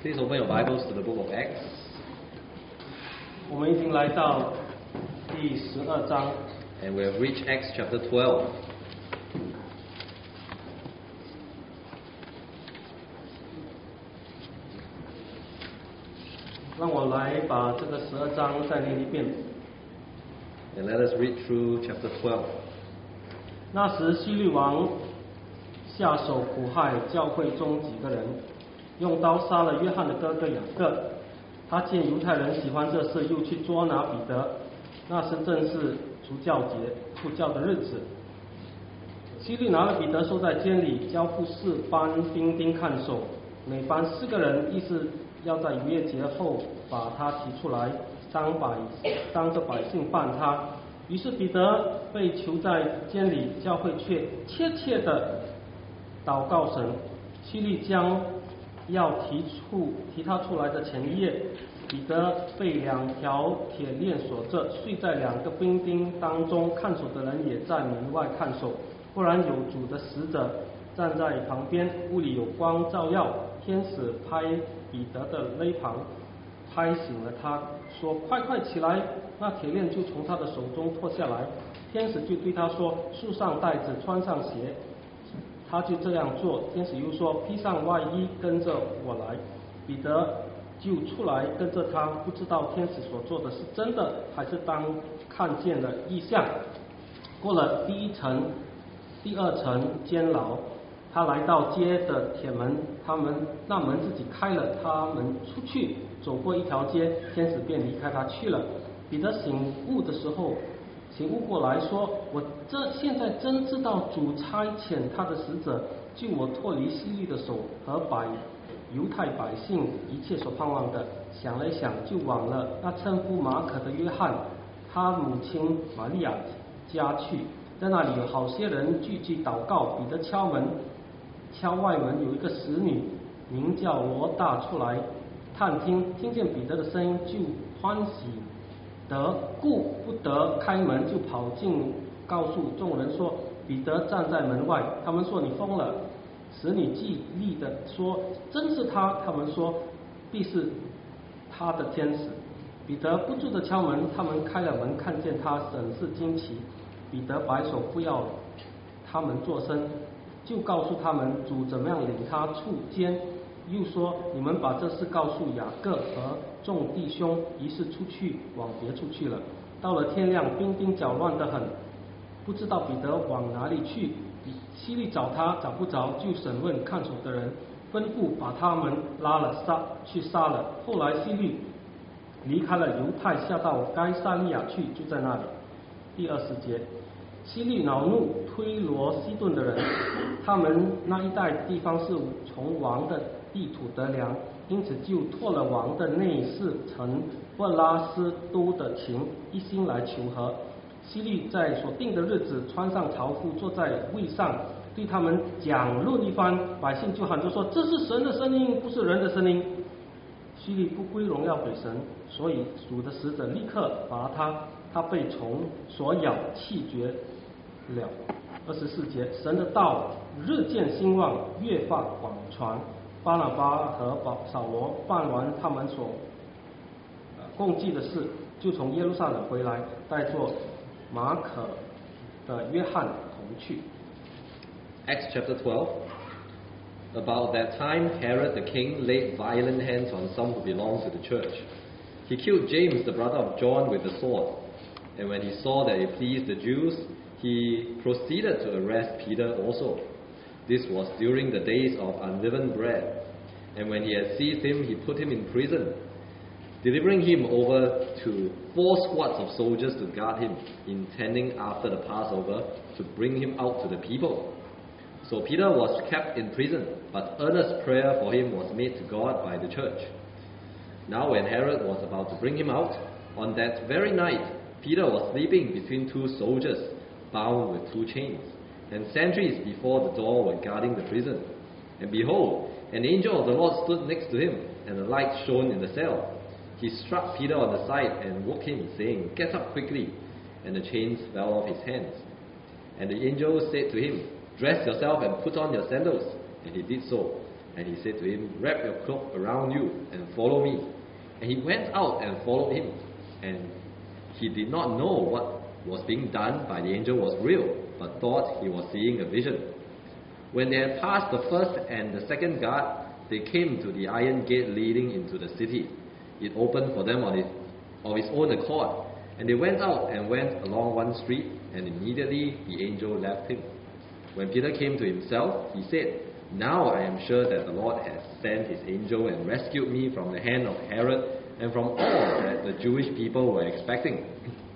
Please open your Bibles to the book of Acts. 我们已经来到第12章 And we have reached Acts chapter 12. 让我来把这个12章再念一遍。 And let us read through chapter 12. 那时希律王下手苦害教会中几个人，用刀杀了约翰的哥哥雅各。他见犹太人喜欢这事，又去捉拿彼得。那时正是除酵节出教的日子。希律拿了彼得收在监里，交付4班兵丁看守，每班4个人，意思要在逾越节后把他提出来，当着百姓办他。于是彼得被囚在监里，教会却切切的祷告神。希律将要提他出来的前夜，彼得被2条铁链锁着，睡在2个兵丁当中，看守的人也在门外看守。忽然有主的使者站在旁边，屋里有光照耀，天使拍彼得的肋旁，拍醒了他，说：“快快起来！”那铁链就从他的手中脱下来。天使就对他说：“束上带子，穿上鞋。”他就这样做。天使又说：“披上外衣，跟着我来。”彼得就出来跟着他，不知道天使所做的是真的，还是当看见了异象。过了第1层、第2层监牢，他来到街的铁门，那门自己开了，他们出去，走过一条街，天使便离开他去了。彼得醒悟过来说：“我现在真知道主差遣他的使者救我脱离希律的手和犹太百姓一切所盼望的。”想了想，就往了那称呼马可的约翰他母亲玛利亚家去。在那里有好些人聚集祷告。彼得敲外门，有一个使女名叫罗大出来探听，听见彼得的声音就欢喜得，顾不得开门，就跑进告诉众人说：“彼得站在门外。”他们说：“你疯了。”使女极力地说：“真是他。”他们说：“必是他的天使。”彼得不住地敲门，他们开了门，看见他，甚是惊奇。彼得摆手不要他们作声，就告诉他们主怎么样领他出监，又说：“你们把这事告诉雅各和众弟兄。”于是出去往别处去了。到了天亮，兵丁搅乱得很，不知道彼得往哪里去。希律找他，找不着，就审问看守的人，吩咐把他们拉了去杀了。后来希律离开了犹太，下到该撒利亚去，就在那里。第20节，希律恼怒推罗西顿的人，他们那一带地方是从王的地土得粮，因此就托了王的内侍臣布拉斯都的情，一心来求和。希律在所定的日子穿上朝服，坐在位上，对他们讲论一番。百姓就喊着说：“这是神的声音，不是人的声音。”希律不归荣耀给神，所以主的使者立刻拔他被虫所咬，气绝了。24节，神的道日渐兴旺，越发广传。巴拿巴和扫罗办完他们所共计的事，就从耶路撒冷回来，带着马可的约翰同去。 Acts chapter 12. About that time, Herod the king laid violent hands on some who belonged to the church. He killed James, the brother of John, with the sword. And when he saw that it pleased the Jews, he proceeded to arrest Peter also. This was during the days of unleavened bread. And when he had seized him, he put him in prison, delivering him over to 4 squads of soldiers to guard him, intending after the Passover to bring him out to the people. So Peter was kept in prison, but earnest prayer for him was made to God by the church. Now when Herod was about to bring him out, on that very night Peter was sleeping between 2 soldiers, bound with 2 chains, and sentries before the door were guarding the prison. And behold, an angel of the Lord stood next to him, and a light shone in the cell. He struck Peter on the side and woke him, saying, "Get up quickly." And the chains fell off his hands. And the angel said to him, "Dress yourself and put on your sandals." And he did so. And he said to him, "Wrap your cloak around you and follow me." And he went out and followed him. And he did not know what was being done by the angel was real, but thought he was seeing a vision. When they had passed the first and the second guard, they came to the iron gate leading into the city. It opened for them of its own accord, and they went out and went along one street, and immediately the angel left him. When Peter came to himself, he said, "Now I am sure that the Lord has sent his angel and rescued me from the hand of Herod and from all that the Jewish people were expecting."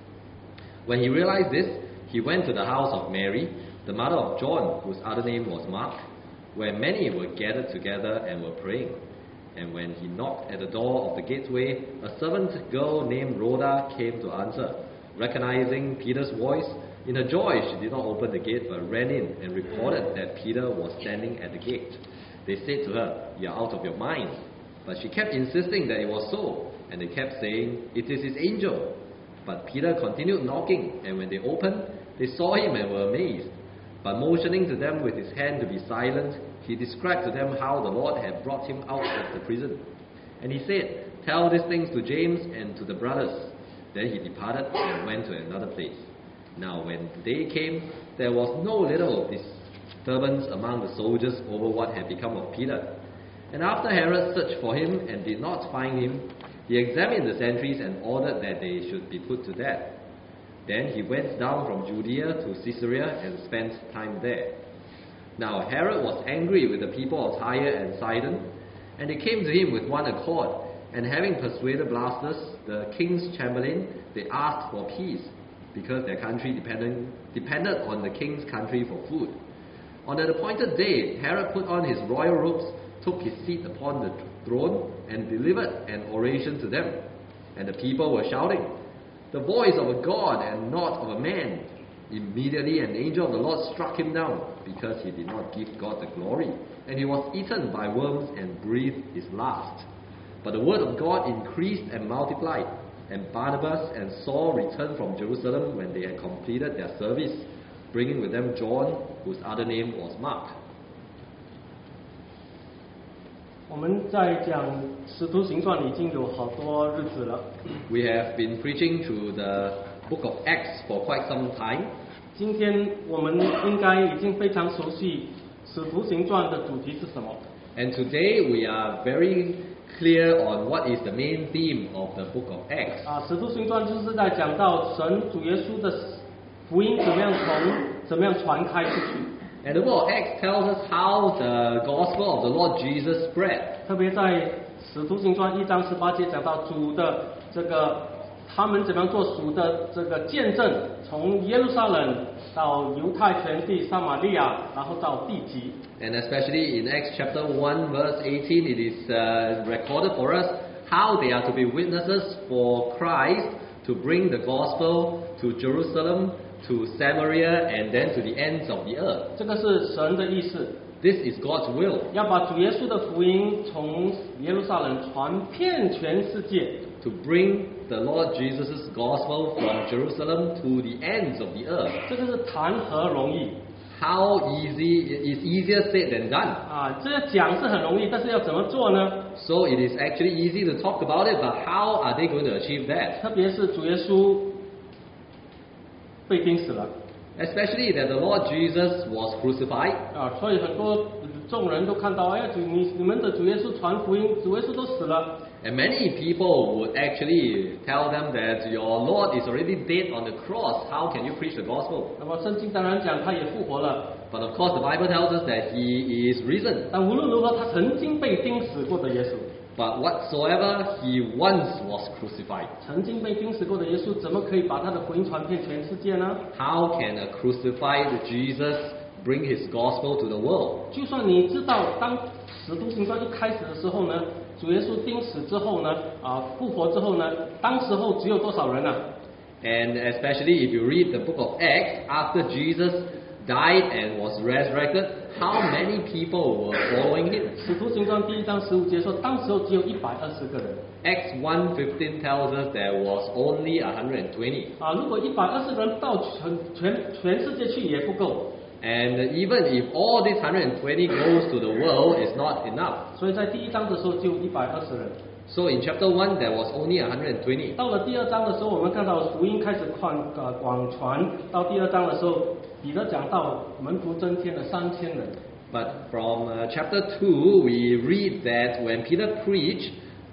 When he realized this, he went to the house of Mary, the mother of John, whose other name was Mark, where many were gathered together and were praying. And when he knocked at the door of the gateway, a servant girl named Rhoda came to answer. Recognizing Peter's voice, in her joy she did not open the gate, but ran in and reported that Peter was standing at the gate. They said to her, "You are out of your mind." But she kept insisting that it was so, and they kept saying, "It is his angel." But Peter continued knocking, and when they opened, they saw him and were amazed. But motioning to them with his hand to be silent, he described to them how the Lord had brought him out of the prison. And he said, "Tell these things to James and to the brothers." Then he departed and went to another place. Now when day came, there was no little disturbance among the soldiers over what had become of Peter. And after Herod searched for him and did not find him, he examined the sentries and ordered that they should be put to death. Then he went down from Judea to Caesarea and spent time there. Now Herod was angry with the people of Tyre and Sidon, and they came to him with one accord, and having persuaded Blastus, the king's chamberlain, they asked for peace, because their country depended on the king's country for food. On an appointed day, Herod put on his royal robes, took his seat upon the throne, and delivered an oration to them. And the people were shouting, "The voice of a God and not of a man." Immediately an angel of the Lord struck him down, because he did not give God the glory, and he was eaten by worms and breathed his last. But the word of God increased and multiplied, and Barnabas and Saul returned from Jerusalem when they had completed their service, bringing with them John, whose other name was Mark. 我们在讲《使徒行传》已经有好多日子了。 We have been preaching through the book of Acts for quite some time. 今天我们应该已经非常熟悉《使徒行传》的主题是什么。 And today we are very clear on what is the main theme of the book of Acts. 《使徒行传》就是在讲到神主耶稣的福音怎么样传开出去。 And the book of Acts tells us how the gospel of the Lord Jesus spread. 特别在《使徒行传》1章18节讲到主的他们怎么样做主的这个见证，从耶路撒冷到犹太全地、撒玛利亚，然后到地极。 And especially in Acts chapter 1 verse 18, it is recorded for us how they are to be witnesses for Christ to bring the gospel to Jerusalem, to Samaria, and then to the ends of the earth. 这个是神的意思， This is God's will, 要把主耶稣的福音从耶路撒冷传遍全世界。 to bring the Lord Jesus' gospel from Jerusalem to the ends of the earth. 这个是谈何容易 How easy, it's easier said than done. 啊！这个讲是很容易，但是要怎么做呢？ So it is actually easy to talk about it, but how are they going to achieve that? 特别是主耶稣被钉死了 Especially that the Lord Jesus was crucified. 啊，所以很多众人都看到，哎呀，你们的主耶稣传福音，主耶稣都死了。 And many people would actually tell them that your Lord is already dead on the cross. How can you preach the gospel? 那么圣经当然讲他也复活了， But of course, the Bible tells us that He is risen. 但无论如何，他曾经被钉死过的耶稣， But whatsoever, He once was crucified. 曾经被钉死过的耶稣，怎么可以把他的福音传遍全世界呢？ How can a crucified Jesus bring His gospel to the world? 就算你知道，当使徒行传一开始的时候呢，主耶稣钉死之后呢，复活之后呢，当时候只有多少人啊？ And especially if you read the book of Acts, after Jesus died and was resurrected, how many people were following Him? 使徒行传1章15节说，当时候只有120个人。 Acts 1:15 tells us there was only 120. 如果120个人到全世界去也不够。 And even if all these 120 goes to the world, it's not enough. 所以在第一章的时候就120人。 So in chapter 1, there was only 120. 到了第二章的时候，我们看到福音开始广传。到第二章的时候，彼得讲到门徒增添了3000人。 But from chapter 2, we read that when Peter preached,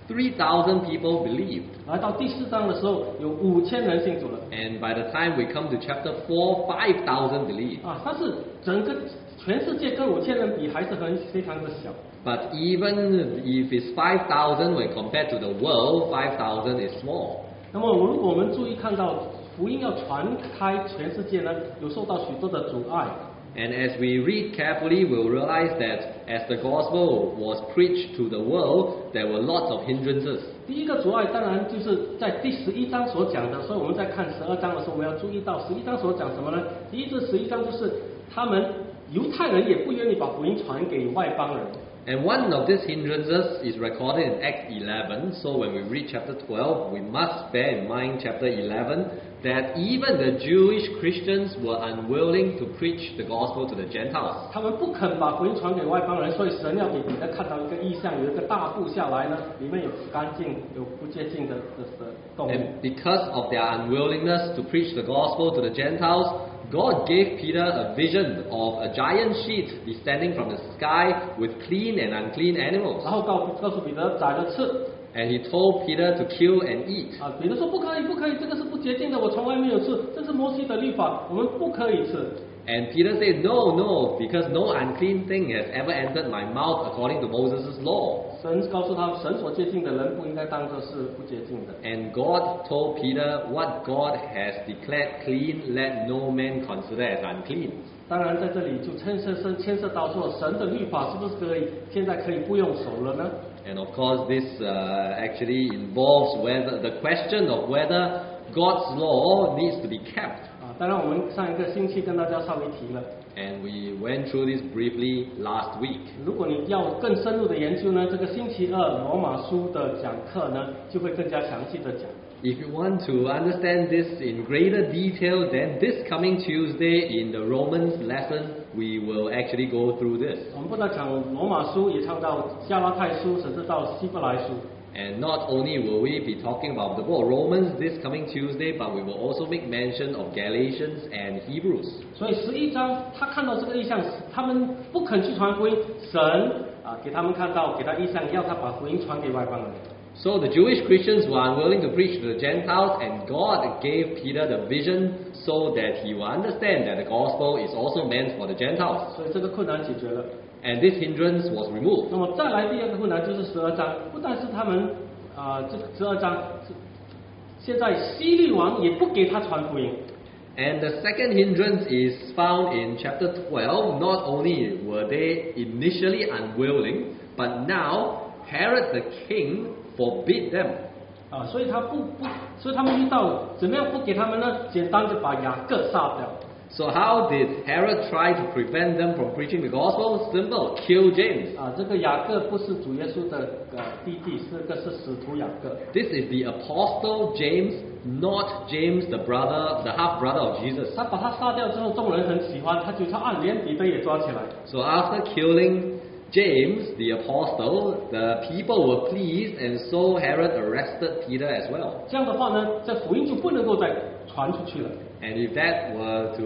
3,000 people believed. 来到第4章的时候，有5000人信主了。 And by the time we come to chapter 4, 5,000 believed. 但是整个全世界跟5000人比，还是非常的小。 But even if it's 5,000 when compared to the world, 5,000 is small. 那么如果我们注意看到福音要传开全世界呢，有受到许多的阻碍。 And as we read carefully, we'll realize that as the gospel was preached to the world, there were lots of hindrances. 第一个阻碍当然就是在第11章所讲的，所以我们在看12章的时候，我们要注意到11章所讲什么呢？第一至11章就是他们犹太人也不愿意把福音传给外邦人。 And one of these hindrances is recorded in Acts 11. So when we read chapter 12, we must bear in mind chapter 11 that even the Jewish Christians were unwilling to preach the gospel to the Gentiles. 他们不肯把福音传给外邦人，所以神要给彼得看到一个异象，有一个大布下来呢，里面有干净有不洁净的动物。 And because of their unwillingness to preach the gospel to the Gentiles, God gave Peter a vision of a giant sheet descending from the sky with clean and unclean animals. 然后告诉彼得宰了吃。 And he told Peter to kill and eat. 彼得说不可以，不可以，这个是不洁净的，我从来没有吃，这是摩西的律法，我们不可以吃。 And Peter said, No, no, because no unclean thing has ever entered my mouth according to Moses' law. 神告诉他，神所洁净的人不应该当作是不洁净的。 And God told Peter, What God has declared clean, let no man consider as unclean. 当然，在这里就牵涉到说，神的律法是不是现在可以不用守了呢？ And of course, this actually involves the question of whether God's law needs to be kept. 当然，我们上一个星期跟大家稍微提了。 And we went through this briefly last week. 如果你要更深入的研究呢，这个星期二罗马书的讲课呢，就会更加详细的讲。 If you want to understand this in greater detail, then this coming Tuesday in the Romans lesson, we will actually go through this. 我们不但讲罗马书，也讲到加拉太书，甚至到希伯来书。 And not only will we be talking about the book of Romans this coming Tuesday, but we will also make mention of Galatians and Hebrews. 所以11章他看到这个异象，他们不肯去传福音，神给他们看到，给他异象，要他把福音传给外邦人。 So the Jewish Christians were unwilling to preach to the Gentiles, and God gave Peter the vision so that he will understand that the gospel is also meant for the Gentiles. 所以这个困难解决了。 And this hindrance was removed. 那么再来第二个困难就是12章，不但是他们这12章，现在希律王也不给他传福音。 And the second hindrance is found in chapter 12. Not only were they initially unwilling, but now Herod the king forbid them. 所以所以他们遇到怎么样不给他们呢？简单的把雅各杀掉。 So how did Herod try to prevent them from preaching the gospel? Simple, kill James. 这个雅各不是主耶稣的弟弟，是使徒雅各。 This is the apostle James, not James the half brother of Jesus. 他把他杀掉之后，众人很喜欢，他就连彼得也抓起来。 So after killing James, the apostle, the people were pleased, and so Herod arrested Peter as well. 这样的话呢，这福音就不能够再传出去了。 And if that were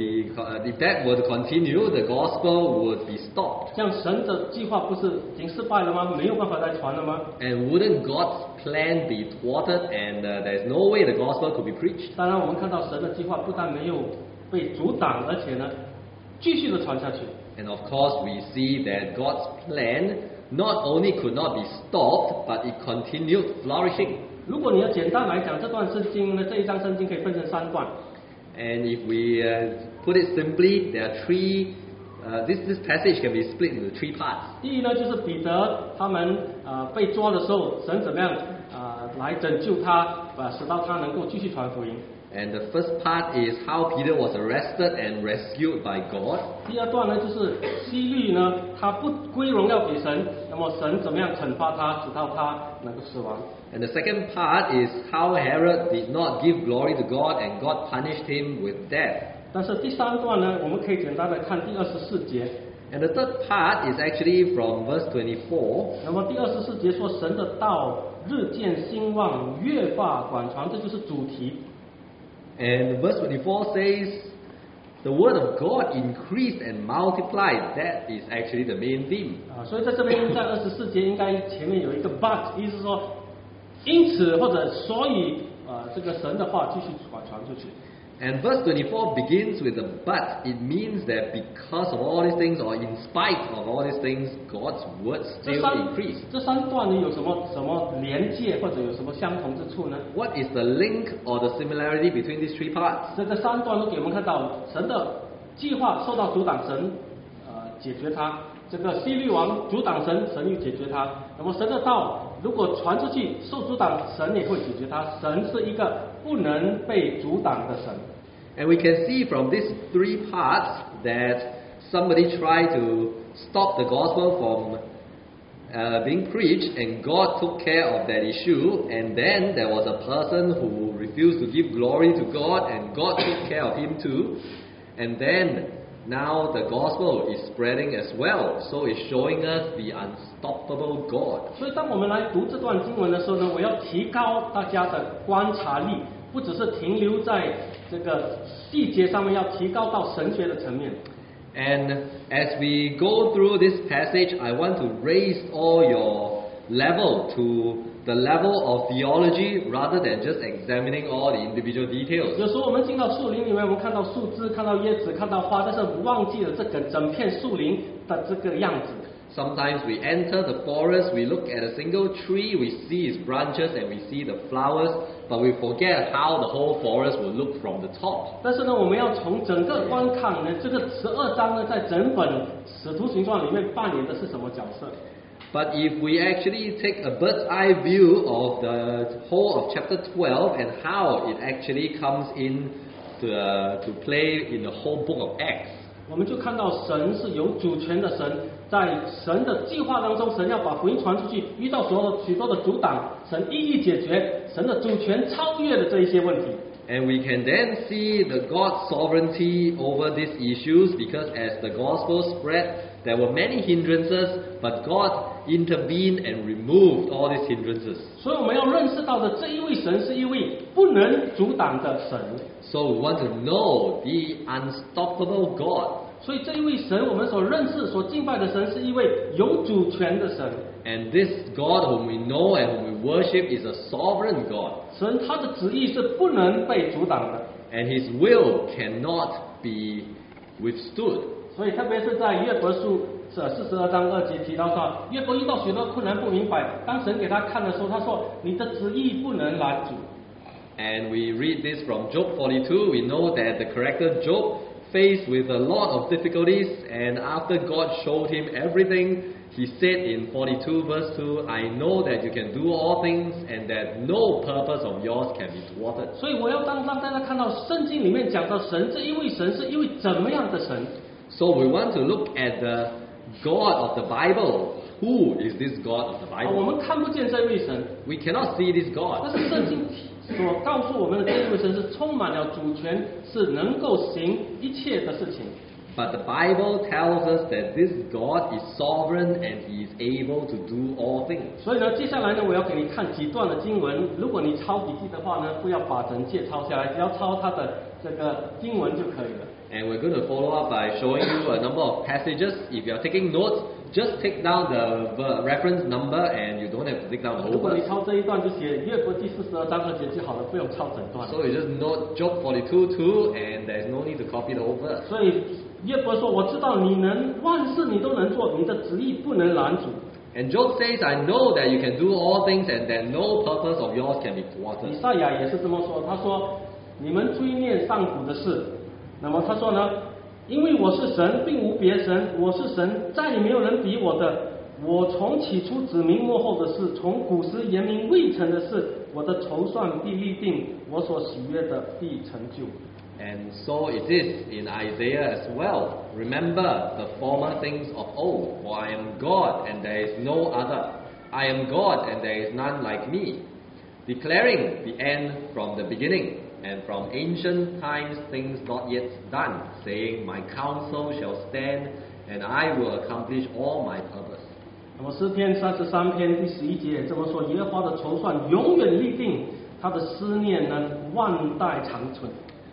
to continue, the gospel would be stopped. 这样神的计划不是已经失败了吗？没有办法再传了吗？ And wouldn't God's plan be thwarted, and there's no way the gospel could be preached? 当然，我们看到神的计划不但没有被阻挡，而且呢，继续的传下去。 And of course, we see that God's plan not only could not be stopped, but it continued flourishing. 如果你要简单来讲，这段圣经呢，这一章圣经可以分成3段。 And if we put it simply, there are three. This passage can be split into 3 parts. 第一呢，就是彼得他们被抓的时候，神怎么样来拯救他，使到他能够继续传福音。 And the first part is how Peter was arrested and rescued by God. 第二段呢，就是希律呢，他不归荣耀给神，那么神怎么样惩罚他，直到他能够死亡。 And the second part is how Herod did not give glory to God and God punished him with death. 但是第三段呢，我们可以简单的看第24节。 And the third part is actually from verse 24. 那么第24节说，神的道日渐兴旺，越发广传，这就是主题。 And verse 24 says, the word of God increased and multiplied. That is actually the main theme. 所以在这边在24节应该前面有一个 but， 意思是说，因此或者所以这个神的话继续广传出去。 And verse 24 begins with a but. It means that because of all these things, or in spite of all these things, God's word still increased. 这三段里有什么连接或者有什么相同之处呢？ What is the link or the similarity between these three parts? 这个三段都给我们看到神的计划受到阻挡，神解决它；这个希律王阻挡神，神又解决它。那么神的道如果传出去受阻挡，神也会解决它。神是一个不能被阻挡的神。 And we can see from these three parts that somebody tried to stop the gospel from being preached, and God took care of that issue. And then there was a person who refused to give glory to God, and God took care of him too. And then now the gospel is spreading as well, so it's showing us the unstoppable God. 所以当我们来读这段经文的时候呢，我要提高大家的观察力，不只是停留在这个细节上面，要提高到神学的层面。 And as we go through this passage, I want to raise all your level to the level of theology rather than just examining all the individual details. 有时候我们进到树林里面，我们看到树枝，看到叶子，看到花，但是忘记了这个整片树林的这个样子。 Sometimes we enter the forest, we look at a single tree, we see its branches and we see the flowers, but we forget how the whole forest will look from the top. 但是呢，我们要从整个观看呢，这个12章呢，在整本使徒行传里面扮演的是什么角色？ But if we actually take a bird's eye view of the whole of chapter 12 and how it actually comes in to play in the whole book of Acts, 我们就看到神是有主权的神，在神的计划当中，神要把福音传出去，遇到许多的阻挡，神一一解决，神的主权超越了这一些问题。 And we can then see the God's sovereignty over these issues, because as the gospel spread, there were many hindrances, but God intervened and removed all these hindrances. 所以我们要认识到的这一位神是一位不能阻挡的神。 So we want to know the unstoppable God. 所以这一位神，我们所认识、所敬拜的神，是一位有主权的神。 And this God whom we know and whom we worship is a sovereign God. 神他的旨意是不能被阻挡的。 And His will cannot be withstood. 所以特别是在约伯书42章2节提到说，约伯遇到许多困难不明白，当神给他看的时候，他说：“你的旨意不能拦阻。” And we read this from Job 42. We know that the character Job faced with a lot of difficulties, and after God showed him everything, he said in 42 verse 2, I know that you can do all things and that no purpose of yours can be thwarted. 所以我要让大家看到圣经里面讲到神这一位神是一位怎么样的神。 So we want to look at the God of the Bible. Who is this God of the 我 Bible? 们看不见这位神， We cannot see this 但 God. 是圣经所告诉我们的这一位神是充满了主权，是能够行一切的事情。 But the Bible tells us that this God is sovereign and He is able to do all things. 所以呢，接下来呢，我要给你看几段的经文。如果你抄笔记的话呢，不要把整节抄下来，只要抄它的这个经文就可以了。 And we're going to follow up by showing you a number of passages. If you're taking notes, just take down the reference number and you don't have to take down the 如 whole 果你 verse. 抄这一段就写约伯记42章2节就好了，不用抄整段。 So you just note Job 42:2 and there's no need to copy the whole verse. 所以约伯说：“我知道你能万事你都能做，你的旨意不能拦阻。” And Job says, I know that you can do all things and that no purpose of yours can be 以 thwarted. 赛亚也是这么说，他说：“你们追念上古的事。”那么他说呢，因为我是神，并无别神，我是神，再也没有人比我的。我从起初指明末后的事，从古时言明未成的事，我的筹算必立定，我所喜悦的必成就。 And so it is in Isaiah as well. Remember the former things of old, for I am God and there is no other. I am God and there is none like me, declaring the end from the beginning, And from ancient times things not yet done, saying, My counsel shall stand, and I will accomplish all my purpose. 那么诗篇33篇第11节也这么说：耶和华的筹算永远立定，他的思念呢万代长存。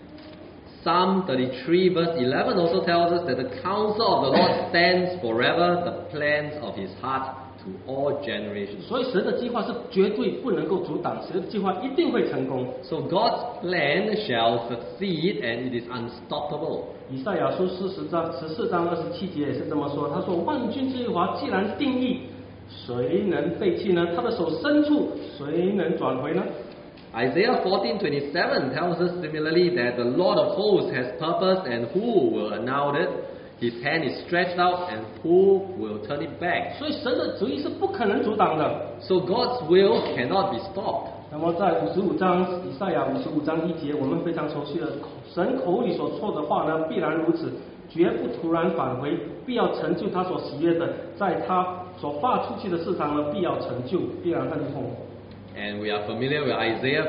Psalm 33 verse 11 also tells us that the counsel of the Lord stands forever, the plans of his heart to all generations. 所以神的计划是绝对不能够阻挡，神的计划一定会成功。 So God's plan shall succeed and it is unstoppable. 以赛亚书14章27节也是这么说，他说：万军之耶和华既然定义，谁能废弃呢？他的手伸出，谁能转回呢？ Isaiah 14:27 tells us similarly that the Lord of hosts has purpose and who will annul it? His hand is stretched out and who will turn it back? 所以神的旨意是不可能阻挡的。 So God's will cannot be stopped. 那么在55章以赛亚55章1节，我们非常熟悉的神口里所说的话呢，必然如此，绝不突然返回，必要成就他所喜悦的，在他所发出去的事上呢，必要成就，必然亨通。 And we are familiar with Isaiah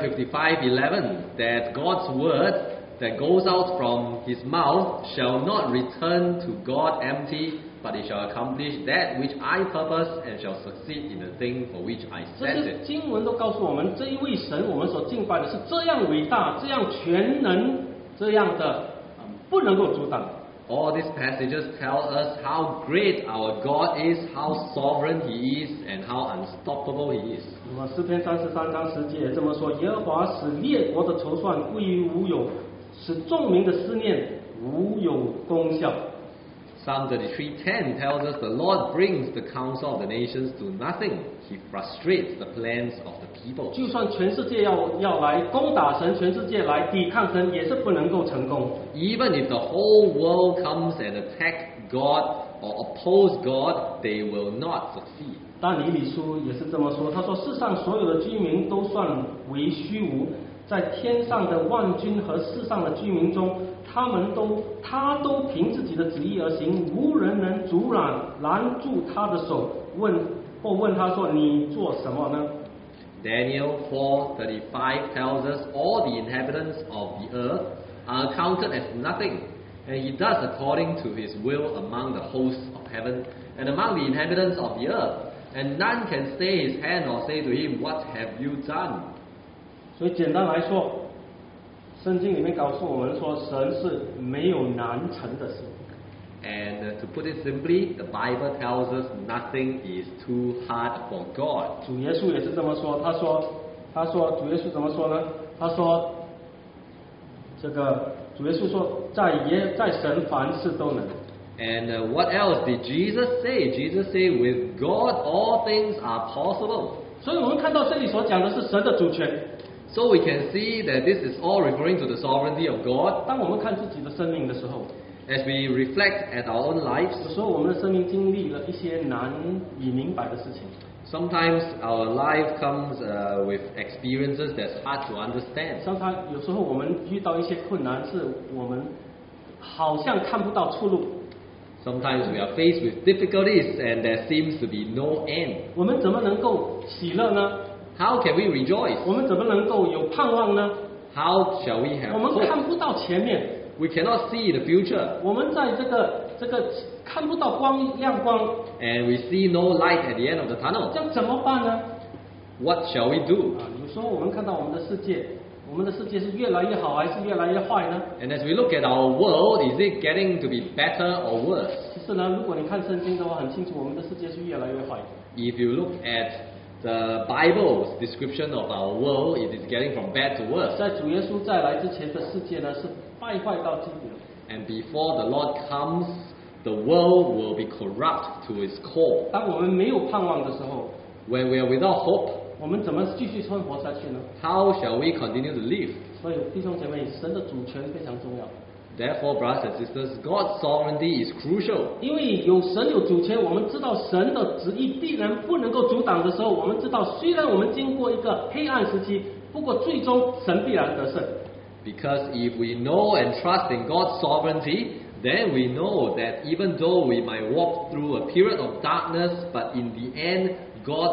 55:11 that God's word that goes out from his mouth shall not return to God empty, but it shall accomplish that which I purpose and shall succeed in the thing for which I 这 sent 些 it. 经文都告诉我们，这一位神，我们所敬拜的是这样伟大、这样全能、这样的不能够阻挡。 All these passages tell us how great our God is, how sovereign he is, and how unstoppable he is. 那么诗篇33章10节也这么说：耶和华使列国的筹算归于无有，使众民的思念无有功效。 Psalm 33:10 tells us the Lord brings the counsel of the nations to nothing. He frustrates the plans of the people. 就算全世界要来攻打神，全世界来抵抗神，也是不能够成功。 Even if the whole world comes and attack God or oppose God, they will not succeed. 但以理书也是这么说，他说：世上所有的居民都算为虚无，在天上的万军和世上的居民中，他都凭自己的旨意而行，无人能阻拦住他的手，问他说：你做什么呢？ Daniel 4:35 tells us all the inhabitants of the earth are counted as nothing, and he does according to his will among the hosts of heaven and among the inhabitants of the earth, and none can stay his hand or say to him, What have you done? 所以简单来说，圣经里面告诉我们说，神是没有难成的事。 And to put it simply, the Bible tells us nothing is too hard for God. 主耶稣也是这么说，他说主耶稣怎么说呢？他说主耶稣说，在神凡事都能。 And what else did Jesus say? Jesus said, with God all things are possible. 所以我们看到这里所讲的是神的主权。 So we can see that this is all referring to the sovereignty of God. 当我们看自己的生命的时候， As we reflect at our own lives, 有时候我们的生命经历了一些难以明白的事情。 sometimes our life comes with experiences that's hard to understand. 有时候我们遇到一些困难，是我们好像看不到出路。 Sometimes we are faced with difficulties and there seems to be no end. 我们怎么能够喜乐呢？ How can we rejoice? 我们怎么能够有盼望呢？ How shall we have 我们 hope? 看不到前面， We cannot see the future 我们在这个看不到亮光， and we see no light at the end of the tunnel. 这样怎么办呢？ What shall we do? 有时候我们看到我们的世界，我们的世界是越来越好还是越来越坏呢？ And as we look at our world, is it getting to be better or worse? 其实呢，如果你看圣经的话，很清楚，我们的世界是越来越坏的。 If you look at the Bible's description of our world, it is getting from bad to worse. 在主耶稣再来之前的世界呢，是败坏到极点。 And before the Lord comes, the world will be corrupt to its core. 当我们没有盼望的时候， When we are without hope, 我们怎么继续生活下去呢？ how shall we continue to live? 所以弟兄姐妹，神的主权非常重要。 Therefore, brothers and sisters, God's sovereignty is crucial. 因为神有主权，我们知道神的旨意必然不能够阻挡的时候，我们知道虽然我们经过一个黑暗时期，不过最终神必然得胜。 Because if we know and trust in God's sovereignty, then we know that even though we might walk through a period of darkness, but in the end, God's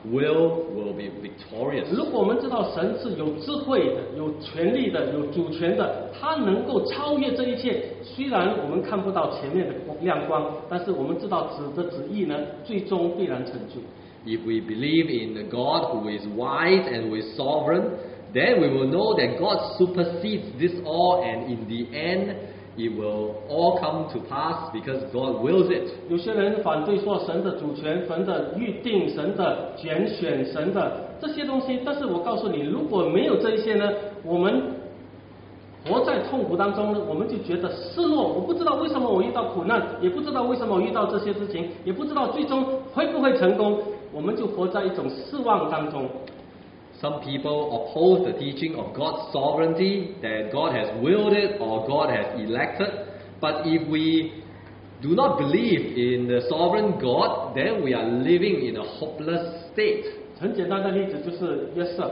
will be victorious. 如果我们知道神是有智慧的、有权力的、有主权的，他能够超越这一切。虽然我们看不到前面的亮光，但是我们知道子的旨意呢，最终必然成就。 If we believe in a God who is wise and who is sovereign, then we will know that God supersedes this all, and in the end, it will all come to pass because God wills it. 有些人反对说神的主权、神的预定、神的拣选、神的这些东西，但是我告诉你，如果没有这一些呢，我们活在痛苦当中呢，我们就觉得失落。我不知道为什么我遇到苦难，也不知道为什么我遇到这些事情，也不知道最终会不会成功，我们就活在一种失望当中。 Some people oppose the teaching of God's sovereignty, that God has willed it or God has elected. But if we do not believe in the sovereign God, then we are living in a hopeless state. 很简单的例子就是约瑟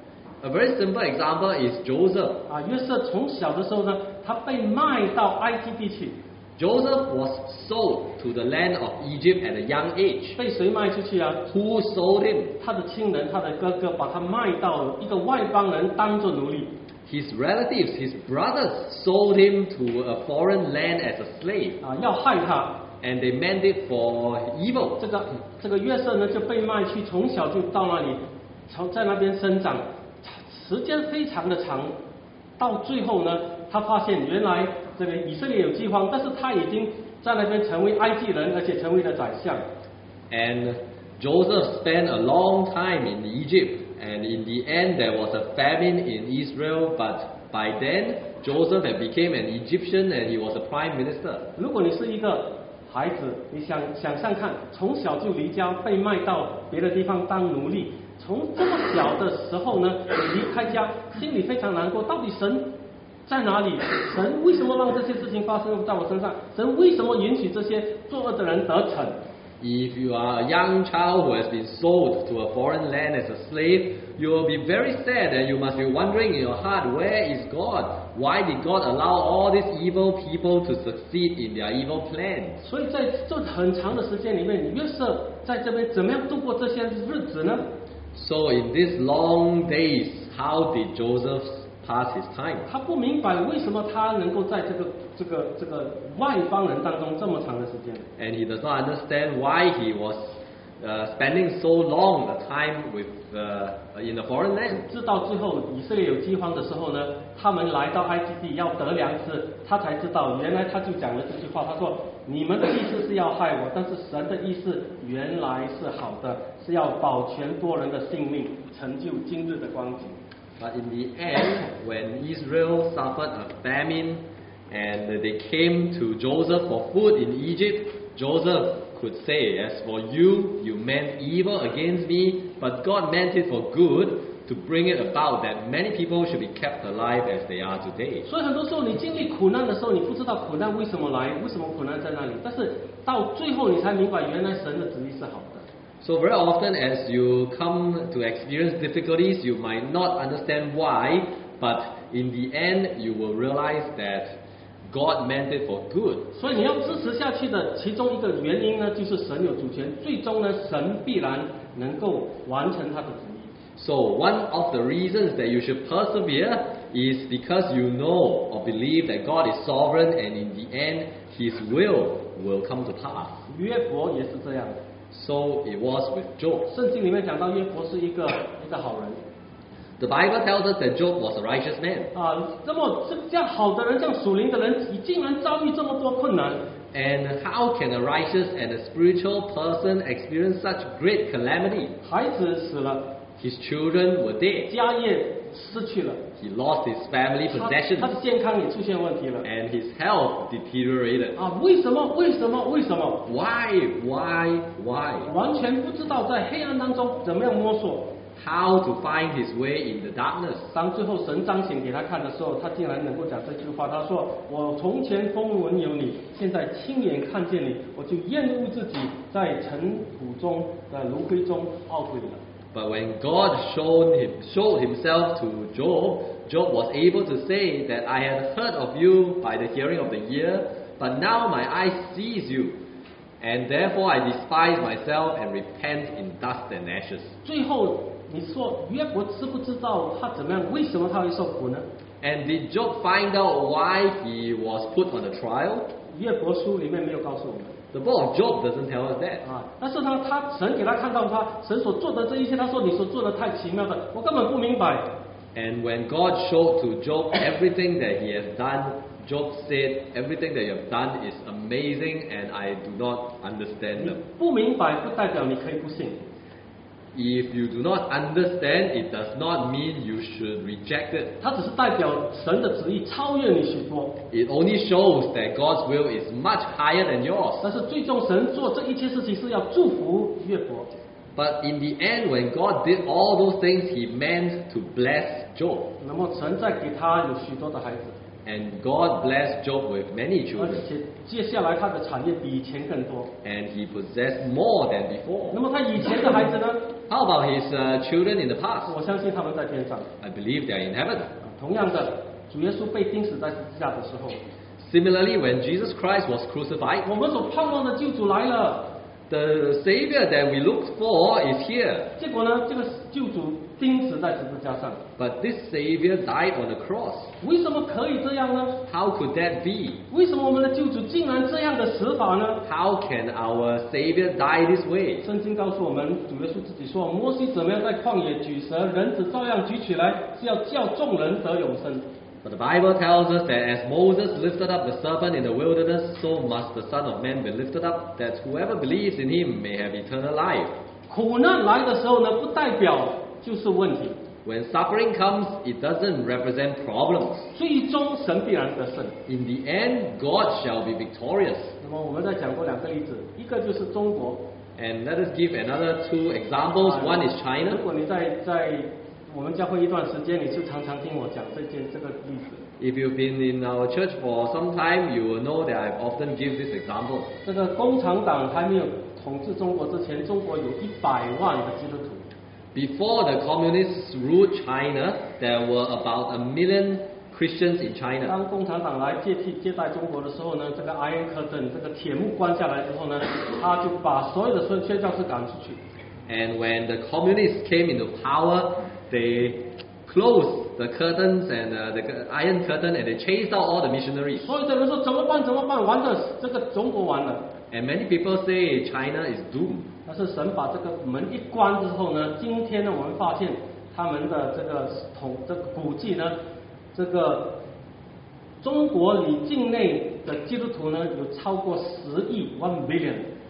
A very simple example is Joseph. 啊，约瑟从小的时候呢，他被卖到埃及地去， Joseph was sold to the land of Egypt at a young age. 被谁卖出去啊？ Who sold him? 他的亲人，他的哥哥把他卖到一个外邦人当做奴隶。 His relatives, his brothers, sold him to a foreign land as a slave. 啊，要害他。 And they meant it for evil. 这个约瑟呢就被卖去，从小就到那里，在那边生长，时间非常的长。到最后呢，他发现原来这个以色列有饥荒，但是他已经在那边成为埃及人，而且成为了宰相。 And Joseph spent a long time in Egypt, and in the end there was a famine in Israel, but by then Joseph had become an Egyptian and he was a prime minister. 如果你是一个孩子，你想象看，从小就离家被卖到别的地方当奴隶，从这么小的时候呢，你离开家，心里非常难过。到底神在哪里？神为什么让这些事情发生在我身上？神为什么允许这些作恶的人得逞？ If you are a young child who has been sold to a foreign land as a slave, you will be very sad and you must be wondering in your heart, where is God? Why did God allow all these evil people to succeed in their evil plans? 所以在这很长的时间里面，约瑟在这边怎么样度过这些日子呢？ So in these long days, how did Joseph pass his time? 他不明白为什么他能够在这个外邦人当中这么长的时间。 And he does not understand why he was spending so long a time with in a foreign land. 直到最后以色列有饥荒的时候呢，他们来到埃及地要得粮食，他才知道原来他就讲了这句话，他说：“你们的意思是要害我，但是神的意思原来是好的，是要保全多人的性命，成就今日的光景。” But in the end, when Israel suffered a famine and they came to Joseph for food in Egypt, Joseph could say, "As for you, you meant evil against me, but God meant it for good to bring it about that many people should be kept alive as they are today." 所以很多时候你经历苦难的时候，你不知道苦难为什么来，为什么苦难在那里，但是到最后你才明白，原来神的旨意是好的。 So very often as you come to experience difficulties, you might not understand why, but in the end you will realize that God meant it for good. 所以你要支持下去的其中一个原因呢，就是神有主权，最终呢，神必然能够完成他的旨意。 So one of the reasons that you should persevere is because you know or believe that God is sovereign and in the end His will come to pass. 约伯也是这样。 So it was with Job. 圣经里面讲到约伯是一个好人 The Bible tells us that Job was a righteous man. 啊，这么这样好的人，这样属灵的人，你竟然遭遇这么多困难。 And how can a righteous and a spiritual person experience such great calamity? 孩子死了， His children were dead. 家业失去了， He lost his family 他 possessions 的健康也出现问题了。 and his health deteriorated. 啊，为什么？为什么？为什么？ Why? 完全不知道在黑暗当中怎么样摸索。 How to find his way in the darkness? 当最后神彰显给他看的时候，他竟然能够讲这句话。他说：“我从前风闻有你，现在亲眼看见你，我就厌恶自己在尘土中的炉灰中懊悔了。” But when God showed himself to Job, Job was able to say that I had heard of you by the hearing of the ear, but now my eyes sees you. And therefore I despise myself and repent in dust and ashes. 最后你说约伯知不知道他怎么样？为什么他会受苦呢？ And did Job find out why he was put on a trial? 约伯书里面没有告诉我们 The book of Job doesn't tell us that. 啊。但是呢，神给他看到神所做的这一切，他说你所做的太奇妙了，我根本不明白。 And when God showed to Job everything that he has done, Job said, everything that you have done is amazing and I do not understand 你 them. 不明白不代表你可以不信。 If you do not understand, it does not mean you should reject it. 它只是代表神的旨意超越你许多。 It only shows that God's will is much higher than yours. 但是最终神做这一切事情是要祝福约伯。 But in the end, when God did all those things, He meant to bless Job. 那么神再给他有许多的孩子， And God blessed Job with many 而 children. 且接下来他的产业比以前更多。 And he possessed more than 那 before. 么他以前的孩子呢？ How about his children in the past? 我相信他们在天上。 I believe they are in heaven. 同样的，主耶稣被钉死在十字架的时候， Similarly, when Jesus Christ was crucified, 我们所盼望的救主来了。 the Savior that we looked for is here. 结果呢，这个救主钉死在十字架上。 But this Savior died on the cross. 为什么可以这样呢？ How could that be? 为什么我们的救主竟然这样的死法呢？ How can our Savior die this way? 圣经告诉我们，主耶稣自己说，摩西怎么样在旷野举蛇，人子照样举起来，是要叫众人得永生。 But the Bible tells us that as Moses lifted up the serpent in the wilderness, so must the Son of Man be lifted up, that whoever believes in him may have eternal life. 苦难来的时候呢，不代表就是问题， When suffering comes, it doesn't represent problems. 最终神必然得胜。 In the end, God shall be victorious. 那么我们再讲过两个例子，一个就是中国。 And let us give another two examples. One is 如 China. 果你在我们教会一段时间，你是常常听我讲这个例子。 If you've been in our church for some time, you will know that I often give this example. 这个共产党还没有统治中国之前，中国有100万的基督徒。 Before the communists ruled China, there were about 1 million Christians in China. 当共产党来接待中国的时候呢，这个 Iron Curtain 这个铁幕关下来之后呢，他就把所有的宣教士赶出去。 And when the communists came into power, they closed the curtains and the iron curtain and they chased out all the missionaries. 所有的人说怎么办？完了，这个中国完了。 And many people say China is doomed. 但是神把这个门一关之后呢，今天呢，我们发现他们的这个古迹呢，这个中国里境内的基督徒呢，有超过10亿1 billion。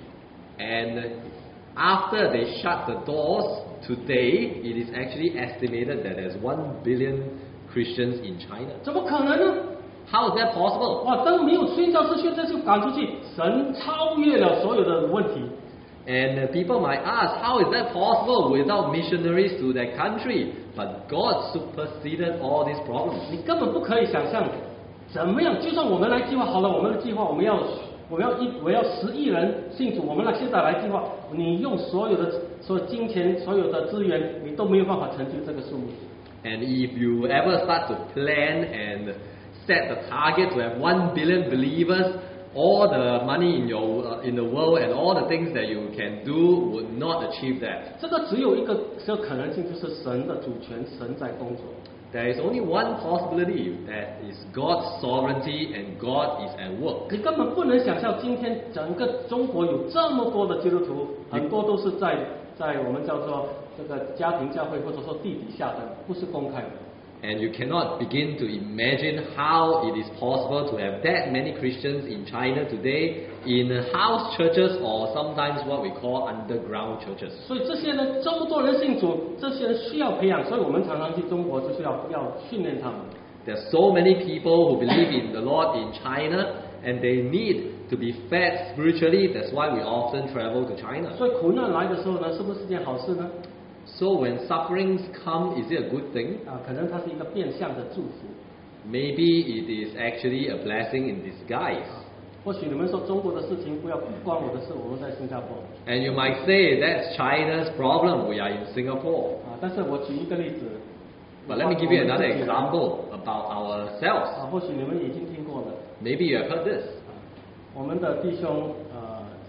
And after they shut the doors, today it is actually estimated that there's 1 billion Christians in China. 怎么可能呢？ How is that possible? 哇，当没有宣教士，宣教士赶出去，神超越了所有的问题。 And people might ask, how is that possible without missionaries to that country? But God superseded all these problems. 你根本不可以想象，怎么样？就算我们来计划好了，我们的计划，我要10亿人信主，我们现在来计划，你用所有金钱、所有的资源，你都没有办法成就这个数目。 And if you ever start to plan and set the target to have 1 billion believers, all the money in the world and all the things that you can do would not achieve that. 这个只有一个可能性，就是神的主权，神在工作。 There is only one possibility, that is God's sovereignty and God is at work. 你根本不能想象，今天整个中国有这么多的基督徒，很多都是在我们叫做这个家庭教会，或者说地底下的，不是公开的。 And you cannot begin to imagine how it is possible to have that many Christians in China today in house churches or sometimes what we call underground churches. 所以这些人这么多人信主，这些人需要培养，所以我们常常去中国就是要训练他们。 There are so many people who believe in the Lord in China and they need to be fed spiritually. That's why we often travel to China. 所以苦难来的时候呢，是不是件好事呢？ So when sufferings come, is it a good thing? 可能它是一个变相的祝福。 Maybe it is actually a blessing in disguise. 或许你们说中国的事情不关我的事，我们在新加坡。 And you might say that's China's problem. We are in Singapore. 但是我举一个例子。 But let me give you another example about ourselves. 或许你们已经听过了。 Maybe you have heard this. 我们的弟兄这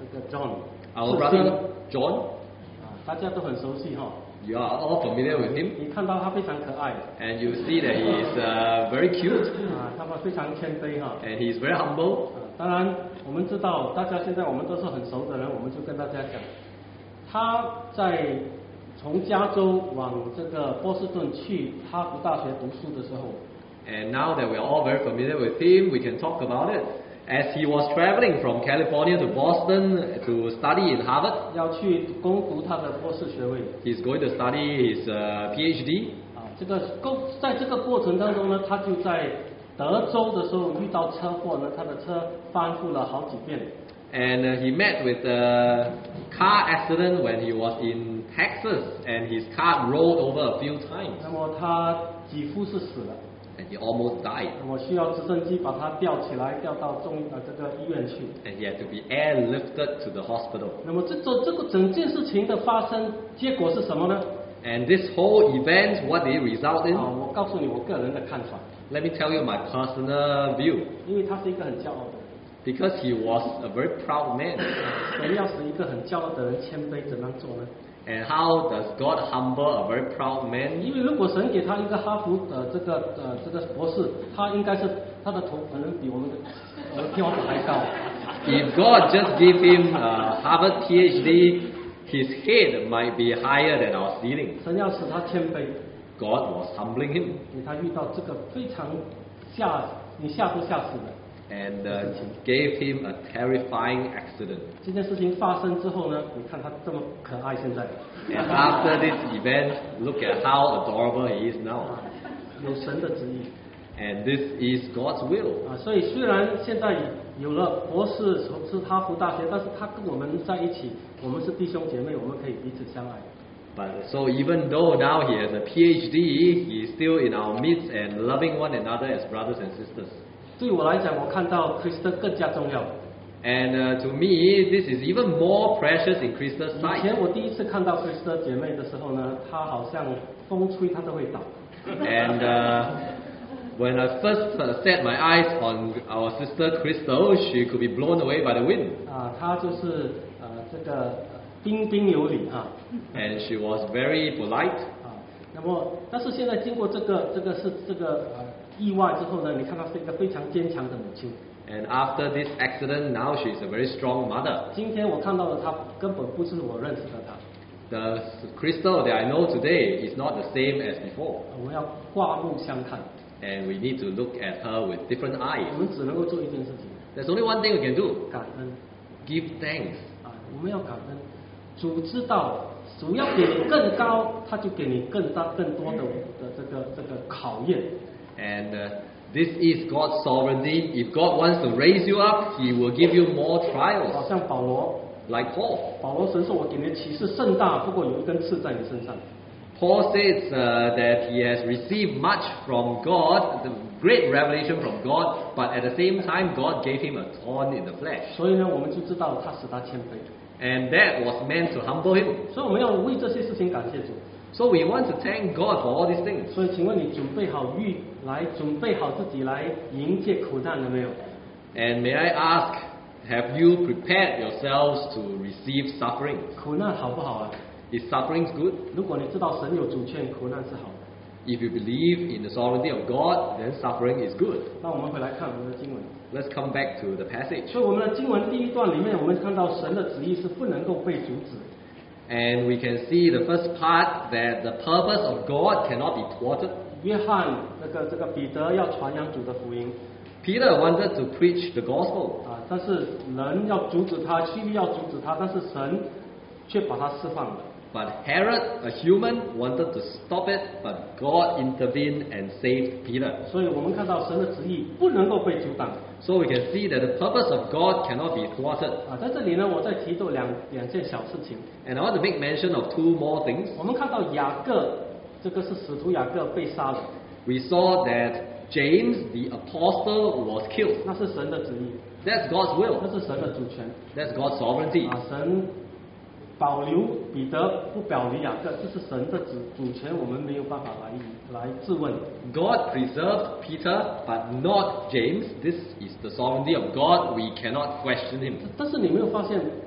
这个 John， Our brother John, 大家都很熟悉哈。 you are all familiar with him, 你看到他非常可爱， and you see that he is very cute, 他们非常谦卑哈。 and he is very humble. 当然，我们知道，大家现在我们都是很熟的人，我们就跟大家讲，他在从加州往这个波士顿去哈佛大学读书的时候， And now that we are all very familiar with him, we can talk about it. As he was traveling from California to Boston to study in Harvard, 要去攻读他的博士学位。 he's going to study his PhD. 在这个过程当中呢，他就在德州的时候遇到车祸呢，他的车翻覆了好几遍。 And he met with a car accident when he was in Texas, and his car rolled over a few times, 那么他几乎是死了， and he almost died. 那么需要直升机把他吊起来，吊到这个医院去。 And he had to be airlifted to the hospital. 那么这个整件事情的发生结果是什么呢？ And this whole event, what did it result in? 我告诉你我个人的看法， Let me tell you my personal view. 因为他是一个很骄傲的人。 Because he was a very proud man. 神要使一个很骄傲的人谦卑，怎样做呢？ And how does God humble a very proud man? 因为如果神给他一个哈佛的这个博士，他应该是他的头可能比我们的天花板还高。 If God just gave him a Harvard PhD, his head might be higher than our ceiling. 神要使他谦卑， God was humbling him. 给他遇到这个非常你吓都吓死的。 And gave him a terrifying accident. 这件事情发生之后呢，你看他这么可爱，现在 And after this event, look at how adorable he is now. 有神的旨意 And this is God's will. 所以虽然现在有了博士是哈佛大学，但是他跟我们在一起，我们是弟兄姐妹，我们可以彼此相爱。 But so even though now he has a PhD, he is still in our midst and loving one another as brothers and sisters. 对我来讲，我看到 Krista 更加重要。 And to me, this is even more precious in Krista's 以 sight. 前我第一次看到 Krista 姐妹的时候呢，她好像风吹她都会倒。 And when I first set my eyes on our sister Crystal, she could be blown away by the wind. 她就是这个彬彬有礼哈。 And she was very polite. 那么但是现在经过这个意外之后呢，你看她是一个非常坚强的母亲。 And after this accident, now she is a very strong mother. 今天我看到的她根本不是我认识的她。 The Crystal that I know today is not the same as before. 我们要刮目相看。 And we need to look at her with different 我 eyes. 们只能够做一件事情， There's only one thing we can do. 感恩。 Give thanks. 我们要感恩。主知道，主要给你更高，他就给你更多的这个考验。 And this is God's sovereignty. If God wants to raise you up, He will give you more 好 trials. 像保罗， Like Paul. 保罗神说：“我给你的启示甚大，不过有一根刺在你身上。” Paul says that he has received much from God, the great revelation from God, but at the same time, God gave him a thorn in the flesh. 所以呢，我们就知道他使他谦卑。 And that was meant to humble him. 所以我们要为这些事情感谢主。 So we want to thank God for all these things. 所以，请问你准备好自己来迎接苦难了没有？ And may I ask, have you prepared yourselves to receive suffering? 苦难好不好啊？ Is suffering good? 如果你知道神有主权，苦难是好的。 If you believe in the sovereignty of God, then suffering is good. 那我们回来看我们的经文。 Let's come back to the passage. 所以我们的经文第一段里面，我们看到神的旨意是不能够被阻止。 And we can see the first part that the purpose of God cannot be thwarted. 约翰这个彼得要传扬主的福音 Peter wanted to preach the gospel, 但是人要阻止他，希律要阻止他，但是神却把他释放了。 but Herod, a human, wanted to stop it, but God intervened and saved Peter. 所以我们看到神的旨意不能够被阻挡。 So we can see that the purpose of God cannot be thwarted. 在这里呢，我再提到两件小事情。 And I want to make mention of two more things. 我们看到雅各，这个是使徒雅各被杀了， We saw that James, the apostle, was killed. 那是神的旨意， That's God's 那 will. 是神的主权。 That's God's sovereignty. 神保留彼得，不保留雅各，这是神的主权，我们没有办法来质问。 God preserved Peter, but not James. This is the sovereignty of God. We cannot question him. 但是你没有发现，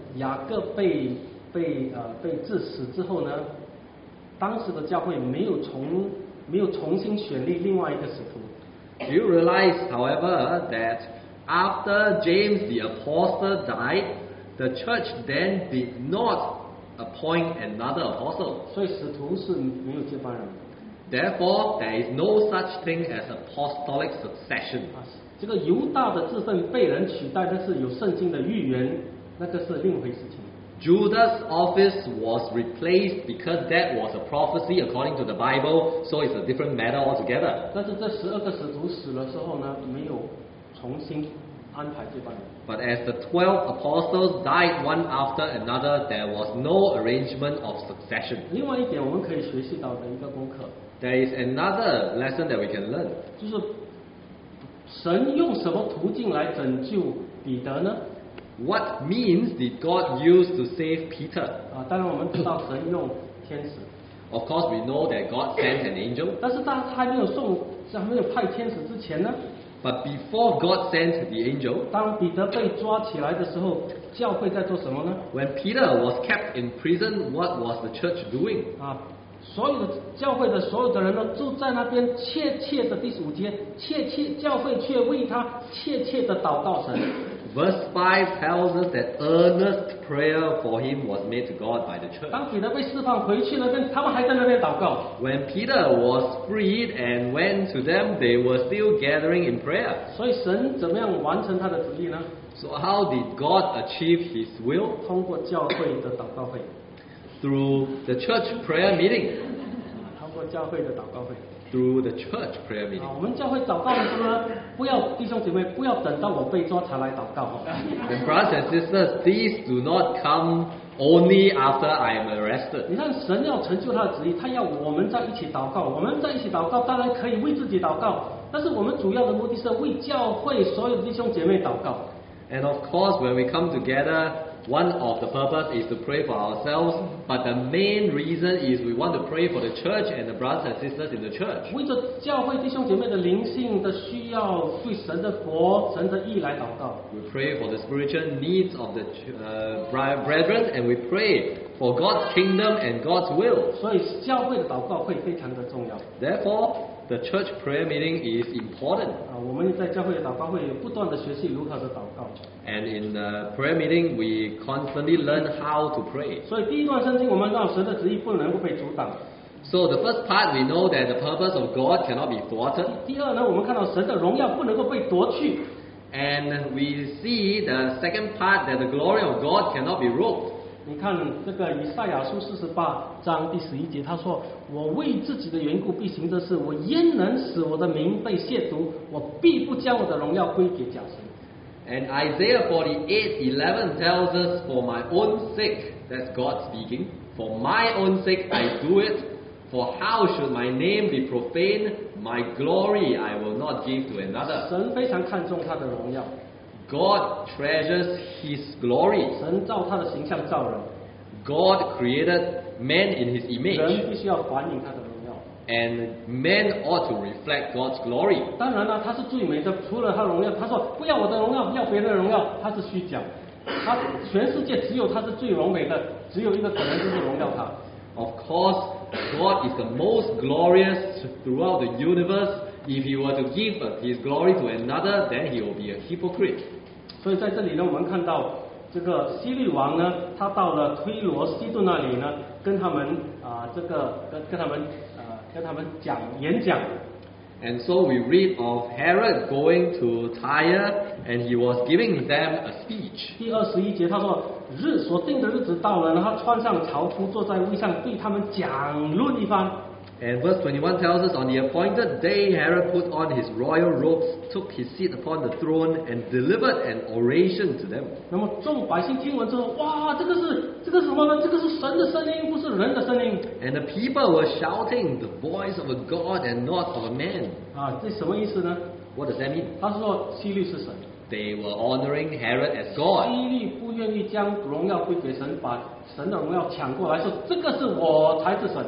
雅各被致死之后呢，当时的教会没有重新选立另外一个使徒。 Do you realize, however, that after James the apostle died, the church then did not appoint another apostle? 所以使徒是没有接班人的。 Therefore, there is no such thing as apostolic succession. 这个犹大的职分被人取代，但是有圣经的预言，那个是另一回事情。 Judas' office was replaced because that was a prophecy according to the Bible, so it's a different matter altogether. 但是这12个使徒死的时候呢，没有重新安排接班人。 But as the 12 apostles died one after another, there was no arrangement of succession. 另外一点，我们可以学习到的一个功课， There is another lesson that we can learn. 就是神用什么途径来拯救彼得呢？ What means did God use to save Peter? 当然我们知道神用天使， Of course, we know that God sent an angel. 但是他还没有派天使之前呢， But before God sent the angel, 当彼得被抓起来的时候，教会在做什么呢？ when Peter was kept in prison, what was the church doing? 所有的教会的所有的人呢，就在那边切切的第5节，教会却为他切切的祷告神。 Verse 5 tells us that earnest prayer for him was made to God by the church. 当彼得被释放回去那边，他们还在那边祷告。 When Peter was freed and went to them, they were still gathering in prayer. 所以神怎么样完成他的旨意呢？ So how did God achieve his will? 通过教会的祷告会， Through the church prayer meeting. 通过教会的祷告会。 Through the church prayer meeting. 我们教会祷告的时候呢，不要弟兄姐妹，不要等到我被抓才来祷告。 And brothers and sisters, please do not come only after I am arrested. 你看神要成就他的旨意，他要我们在一起祷告。我们在一起祷告，当然可以为自己祷告，但是我们主要的目的是为教会所有的弟兄姐妹祷告。 And of course, when we come together, one of the purpose is to pray for ourselves, but the main reason is we want to pray for the church and the brothers and sisters in the church. 为着教会弟兄姐妹的灵性的需要，对神的国、神的义来祷告。 We pray for the spiritual needs of the brethren, and we pray for God's kingdom and God's will. 所以教会的祷告会非常的重要。 Therefore, the church prayer meeting is important. 我们在教会的祷告会不断的学习如何的祷告。 And in the prayer meeting, we constantly learn how to pray. 所以第一段圣经我们知道神的旨意不能够被阻挡。 So the first part, we know that the purpose of God cannot be thwarted. 第二呢，我们看到神的荣耀不能够被夺去。 And we see the second part, that the glory of God cannot be robbed. 你看这个以赛亚书48章第11节，他说：“我为自己的缘故必行这事，我焉能使我的名被亵渎？我必不将我的荣耀归给假神。” And Isaiah 48:11 tells us, "For my own sake," that's God speaking, "for my own sake I do it. For how should my name be profaned? My glory I will not give to another." 神非常看重他的荣耀， God treasures His glory. 神照他的形象造人， God created man in His 人 image, 必须要反映他的荣耀。 and man ought to reflect God's glory. 当然了，他是最美的，除了他的荣耀，他说不要我的荣耀，要别人的荣耀，他是虚假。他全世界只有他是最荣美的，只有一个可能就是荣耀他。 Of course, God is the most glorious throughout the universe. If He were to give His glory to another, then He will be a hypocrite. 所以在这里呢，我们看到这个希律王呢，他到了推罗西顿那里呢，跟他们演讲。 And so we read of Herod going to Tyre, and he was giving them a speech. 第21节他说，所定的日子到了，然后穿上朝服，坐在位上，对他们讲论一番。 And verse 21 tells us, on the appointed day, Herod put on his royal robes, took his seat upon the throne, and delivered an oration to them. 那么众百姓听闻之后，哇，这个是什么呢？这个是神的声音，不是人的声音。 And the people were shouting, the voice of a God and not of a man. 这什么意思呢？ What does that mean? 他是说希律是神， They were honoring Herod as God. 希律不愿意将荣耀归给神，把神的荣耀抢过来，说这个是我才是神。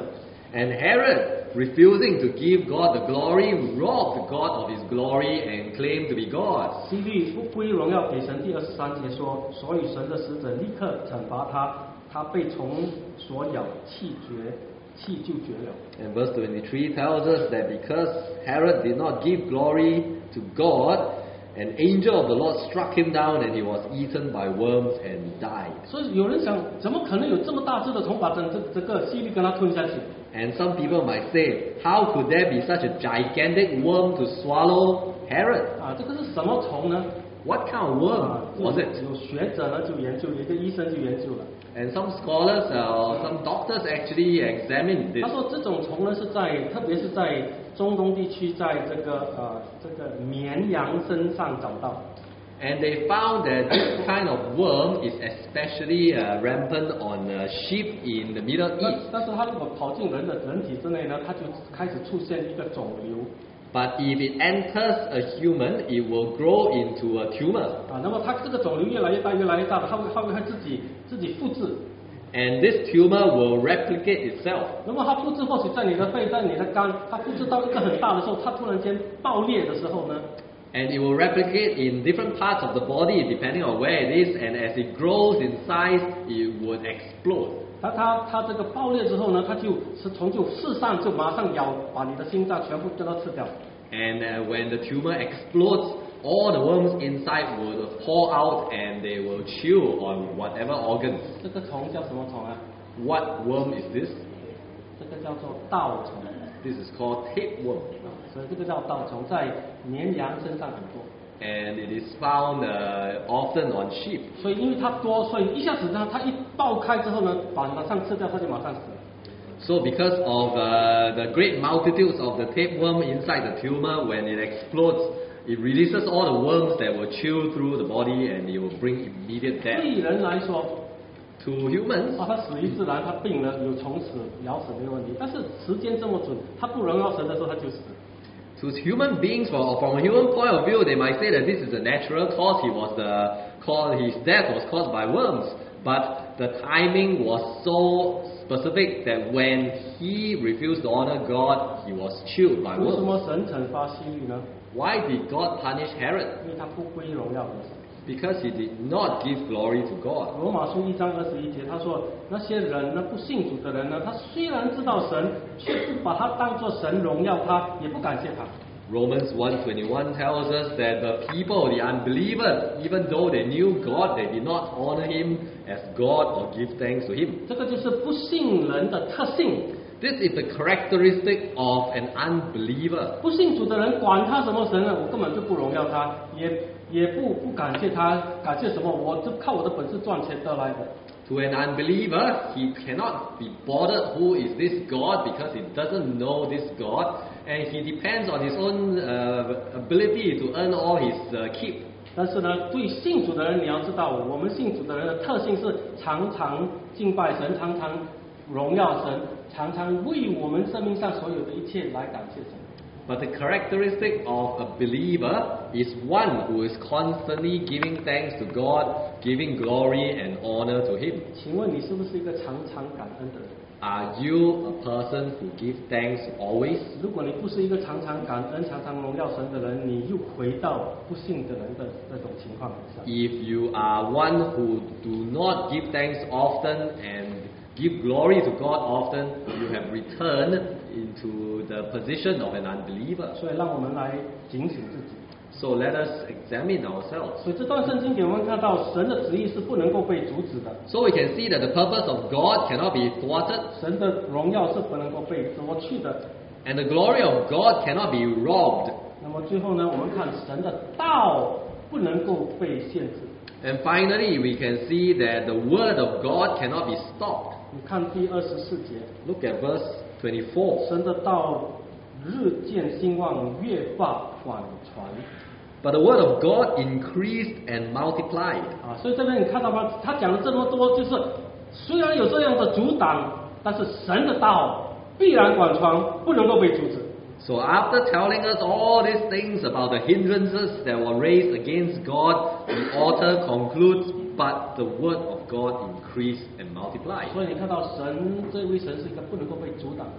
And Herod, refusing to give God the glory, robbed God of his glory and claimed to be God. 希律不归荣耀给神。第23节说，所以神的使者立刻惩罚他，他被虫所咬，气就绝了。 And verse 23 tells us that because Herod did not give glory to God, an angel of the Lord struck him down and he was eaten by worms and died. 所以有人想，怎么可能有这么大只的虫把整个希律跟他吞下去？ And some people might say, how could there be such a gigantic worm to swallow Herod? 这个是什么虫呢？ What kind of worm was it? 有学者呢就研究，有一个医生就研究了。 And some scholars or some doctors actually examined 他 this. 说这种虫呢是特别是在中东地区，在这个绵羊身上找到。 And they found that this kind of worm is especially rampant on sheep in the Middle East. 但是它如果跑进人体之内呢，它就开始出现一个肿瘤。 But if it enters a human, it will grow into a tumor. 那么它这个肿瘤越来越大，越来越大，它会自己复制。 And this tumor will replicate itself. 那么它复制或许在你的肺，在你的肝，它复制到一个很大的时候，它突然间爆裂的时候呢？ And it will replicate in different parts of the body depending on where it is. And as it grows in size, it would explode. 它这个爆裂之后呢，它就是虫就四散，就马上咬，把你的心脏全部都吃掉。 And when the tumor explodes, all the worms inside will pour out and they will chew on whatever organs. 这个虫叫什么虫啊？ What worm is this? 这个叫做稻虫。 This is called tapeworm. 所以这个叫稻虫，在绵羊身上很多。 And it is found often on sheep. 所以因为它多，所以一下子呢，它一爆开之后呢，马上吃掉，它就马上死了。 So because of the great multitudes of the tapeworm inside the tumor, when it explodes, it releases all the worms that will chew through the body and it will bring immediate 对 death. 人来说， To humans, 它死于自然，它病了有虫死咬死没有问题。但是时间这么准，它不荣耀神的时候，它就死。 to human beings, from a human point of view, they might say that this is a natural cause. His death was caused by worms. But the timing was so specific that when he refused to honor God, he was chewed by 为什 worms. 么神惩罚希律呢？ Why did God punish Herod? 因为他不归荣耀给神。 Because he did not give glory to God. 罗马书1章21节，他说那些人呢，不信主的人呢，他虽然知道神，却不把他当作神荣耀他，也不感谢他。 Romans 1:21 tells us that the people, the unbelievers, even though they knew God, they did not honor Him as God or give thanks to Him. 这个就是不信人的特性。 This is the characteristic of an unbeliever. 不信主的人，管他什么神呢，我根本就不荣耀他，也不感谢他，感谢什么？我就靠我的本事赚钱得来的。 To an unbeliever, he cannot be bothered who is this God because he doesn't know this God, and he depends on his own ability to earn all his keep. 但是呢，对信主的人，你要知道，我们信主的人的特性是常常敬拜神，常常荣耀神，常常为我们生命上所有的一切来感谢神。 But the characteristic of a believer is one who is constantly giving thanks to God, giving glory and honor to Him. 请问你是不是一个常常感恩的人？ Are you a person who gives thanks always? 如果你不是一个常常感恩、常常荣耀神的人，你又回到不信的人的那种情况上。 If you are one who do not give thanks often and give glory to God often, you have returned into the position of an unbeliever. 所以让我们来警醒自己。 So let us examine ourselves. 所以这段圣经给我们看到，神的旨意是不能够被阻止的， So we can see that the purpose of God cannot be thwarted, 神的荣耀是不能够被夺去的。 and the glory of God cannot be robbed. 那么最后呢，我们看神的道不能够被限制。 And finally, we can see that the word of God cannot be stopped. 你看第24节， Look at verse 24. 神的道日渐兴旺，越发广传。 But the word of God increased and multiplied. 所以这边你看到吗？他讲了这么多，就是虽然有这样的阻挡，但是神的道必然广传，不能够被阻止。 So after telling us all these things about the hindrances that were raised against God, the author concludes, but the word of God increased and multiplied. 所以你看到神这位神是一个不能够被阻挡的神。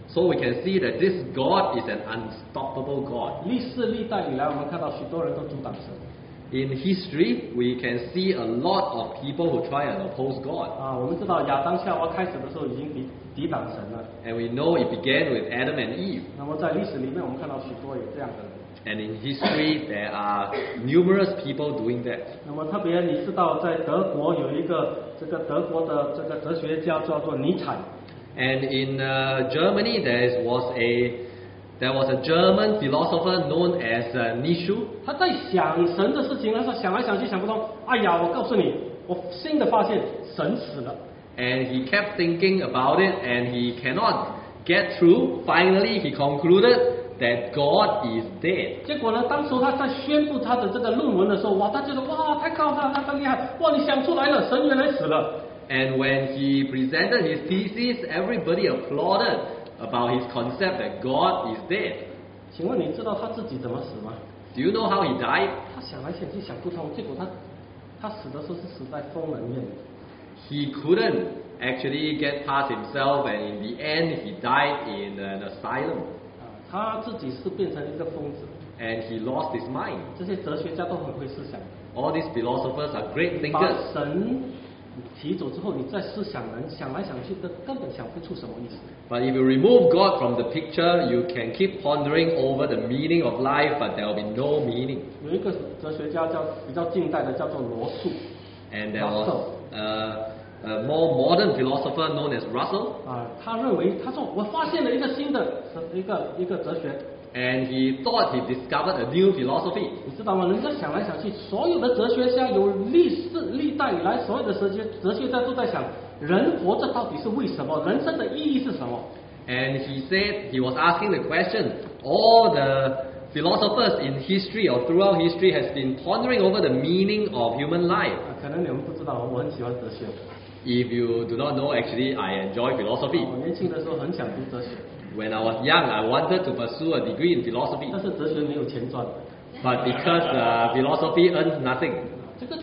So we can see that this God is an unstoppable God. 历世历代以来，我们看到许多人都阻挡神。 In history, we can see a lot of people who try and oppose God. 我们知道亚当夏娃开始的时候已经抵挡神了。 And we know it began with Adam and Eve. 那么在历史里面，我们看到许多有这样的人。 And in history, there are numerous people doing that. 那么特别你知道，在德国有一个德国的哲学家叫做尼采。 And in Germany, there was a German philosopher known as Nietzsche. 他在想神的事情的时候，想来想去想不通。哎呀，我告诉你，我新的发现，神死了。 And he kept thinking about it, and he cannot get through. Finally, he concluded that God is dead. 结果呢，当时他在宣布他的这个论文的时候，哇，他觉得哇，太高大，他太厉害，哇，你想出来了，神原来死了。 And when he presented his thesis, everybody applauded about his concept that God is dead. 请问你知道他自己怎么死吗？ Do you know how he died? 他想来想去想不通，结果他死的时候是死在疯人院里。 He couldn't actually get past himself, and in the end, he died in an asylum. 他自己是变成一个疯子。 And he lost his mind. 这些哲学家都很会思想。 All these philosophers are great 把 thinkers. 神提走之后，你再思想人，想来想去，根本想不出什么意思。 But if you remove God from the picture, you can keep pondering over the meaning of life, but there will be no meaning. 有一个哲学家比较近代的，叫做罗素。 And there was a more modern philosopher known as Russell. 他认为，他说我发现了一个新的一个哲学。 And he thought he discovered a new philosophy. 你知道吗？人家想来想去，所有的哲学家有历代以来，所有的哲学家都在想，人活着到底是为什么？人生的意义是什么？ And he said, he was asking the question, all the philosophers in history or throughout history has been pondering over the meaning of human life. 可能你们不知道，我很喜欢哲学。 If you do not know, actually, I enjoy philosophy. 我年轻的时候很想读哲学。 When I was young, I wanted to pursue a degree in philosophy. 但是哲学没有钱赚。 But because philosophy earns nothing. 这个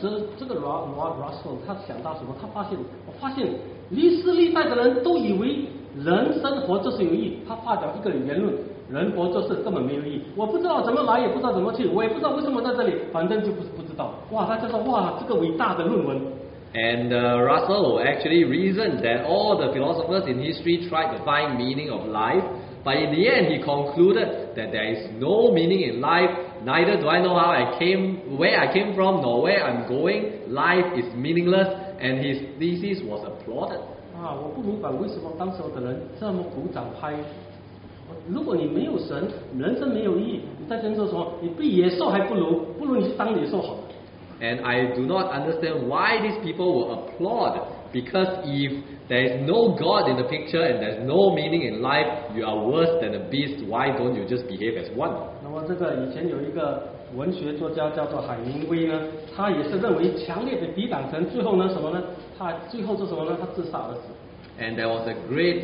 Russell 他想到什么？我发现历世历代的人都以为人生活就是有意义。他发表一个言论，人活就是根本没有意义。我不知道怎么来，也不知道怎么去，我也不知道为什么在这里，反正就不知道。哇，他就说哇，这个伟大的论文。 And Russell actually reasoned that all the philosophers in history tried to find meaning of life, but in the end he concluded that there is no meaning in life. Neither do I know where I came from, nor where I'm going. Life is meaningless, and his thesis was applauded. 我不明白为什么当时的人这么鼓掌拍。如果你没有神，人生没有意义，你在这做什么？你比野兽还不如你去当野兽好。 And I do not understand why these people will applaud, because if there is no God in the picture and there's no meaning in life, you are worse than a beast. Why don't you just behave as one? 那么这个以前有一个文学作家叫做海明威呢，他也是认为强烈的抵挡神，最后呢什么呢？他最后做什么呢？他自杀而死。 And there was a great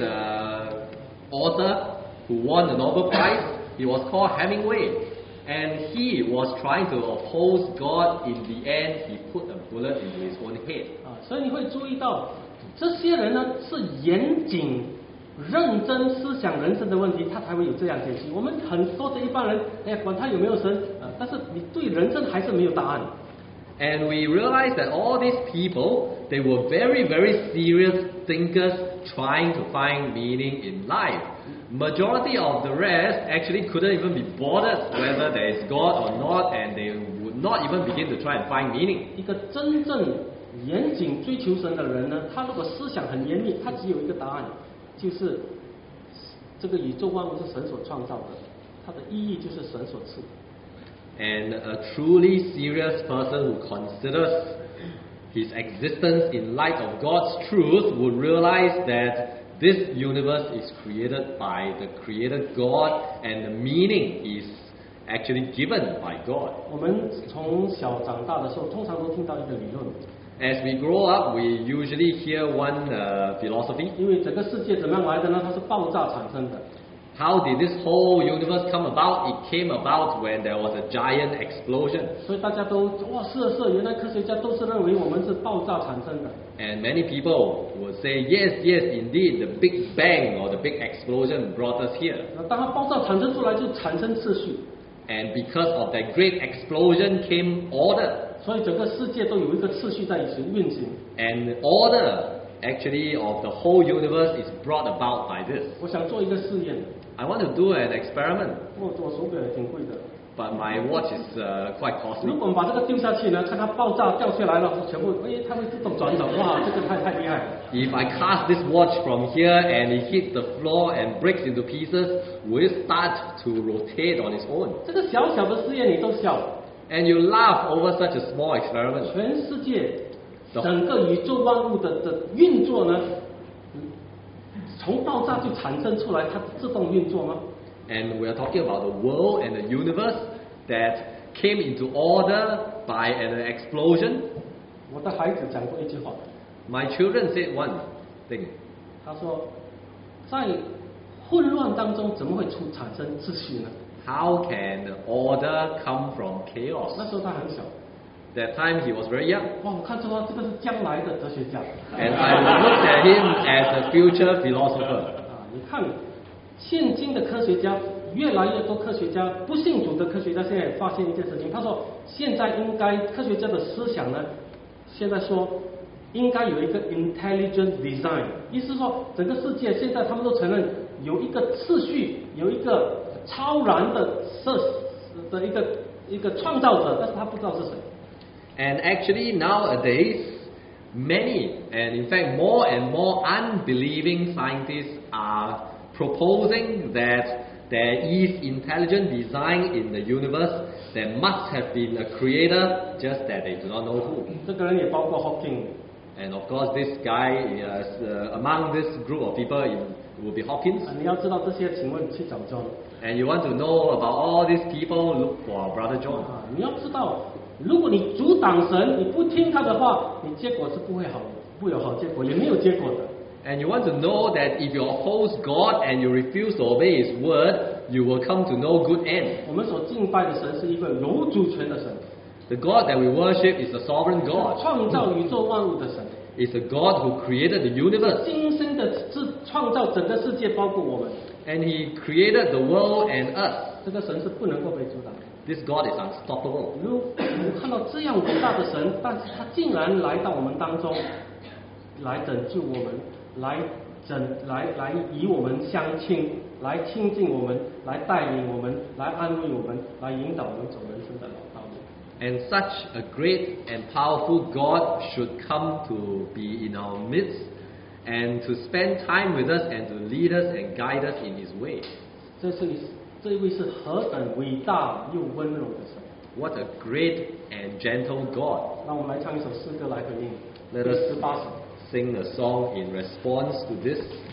author who won the Nobel Prize. He was called Hemingway. And he was trying to oppose God. In the end, he put a bullet into his own head. 所以你会注意到，这些人呢是严谨、认真思想人生的问题，他才会有这样解析。我们很多的一般人，管他有没有神，但是你对人生还是没有答案。 And we realized that all these people, they were very, very serious thinkers trying to find meaning in life. Majority of the rest actually couldn't even be bothered whether there is God or not, and they would not even begin to try and find meaning. 一个真正严谨追求神的人呢，他如果思想很严密，他只有一个答案，就是这个宇宙万物是神所创造的，它的意义就是神所赐。 And a truly serious person who considers his existence in light of God's truth would realize that this universe is created by the creator God, and the meaning is actually given by God. 我们从小长大的时候，通常都听到一个理论， As we grow up, we usually hear one philosophy. 因为整个世界怎么样来的呢？它是爆炸产生的。 How did this whole universe come about? It came about when there was a giant explosion. 所以大家都哇，是啊是啊，原来科学家都是认为我们是爆炸产生的。 And many people would say, yes, yes, indeed, the Big Bang or the big explosion brought us here. 那当它爆炸产生出来，就产生秩序， And because of that great explosion came order. 所以整个世界都有一个秩序在运行。 And order, actually, of the whole universe is brought about by this. 我想做一个试验， I want to do an experiment, 我手表也挺贵的。 but my watch is quite 如 costly. 果我们把这个丢下去呢，看它爆炸掉下来了，全部它会自动转走，哇，这个太厉害了。 If I cast this watch from here and it hits the floor and breaks into pieces, will it start to rotate on its own? 这个小小的试验你都笑， And you laugh over such a small experiment. 全世界整个宇宙万物的运作呢，从爆炸就产生出来，它自动运作吗？ And we are talking about the world and the universe that came into order by an explosion. 我的孩子讲过一句话， My children said one thing. 他说，在混乱当中怎么会产生秩序呢？ How can order come from chaos? 那时候他很小， That time he was very young. 哇，我看出他这个是将来的哲学家。 And I looked at him as a future philosopher. 啊，你看，现今的科学家越来越多，科学家不信主的科学家现在也发现一件事情，他说现在应该科学家的思想呢，现在说应该有一个 intelligent design， 意思是说整个世界现在他们都承认有一个次序，有一个超然的一个创造者，但是他不知道是谁。 And actually nowadays, many, and in fact more and more unbelieving scientists are proposing that there is intelligent design in the universe. There must have been a creator, just that they do not know who. 这个人也包括 Hawking。 And of course, this guy, among this group of people, it will be Hawkins. 你要知道这些，请问去找 John。 And you want to know about all these people, look for our brother John. 啊，你要知道，如果你阻挡神，你不听他的话，你结果是不会好的，不有好结果，也没有结果的。 And you want to know that if you oppose God and you refuse to obey His word, you will come to no good end. 我们所敬拜的神是一个有主权的神， The God that we worship is a sovereign God. 创造宇宙万物的神， It's a God who created the universe. 精心的创造整个世界，包括我们。 And He created the world and us. 这个神是不能够被阻挡的。 This God is unstoppable. 如我们看到这样伟大的神，但是他竟然来到我们当中，来拯救我们，来与我们相亲，来亲近我们，来带领我们，来安慰我们，来引导我们走人生的道路。 And such a great and powerful God should come to be in our midst and to spend time with us and to lead us and guide us in His way. 这一位是何等伟大又温柔的神！ What a great and gentle God. 让我们来唱一首诗歌来回应。 Let us 18首。 sing a song in response to this.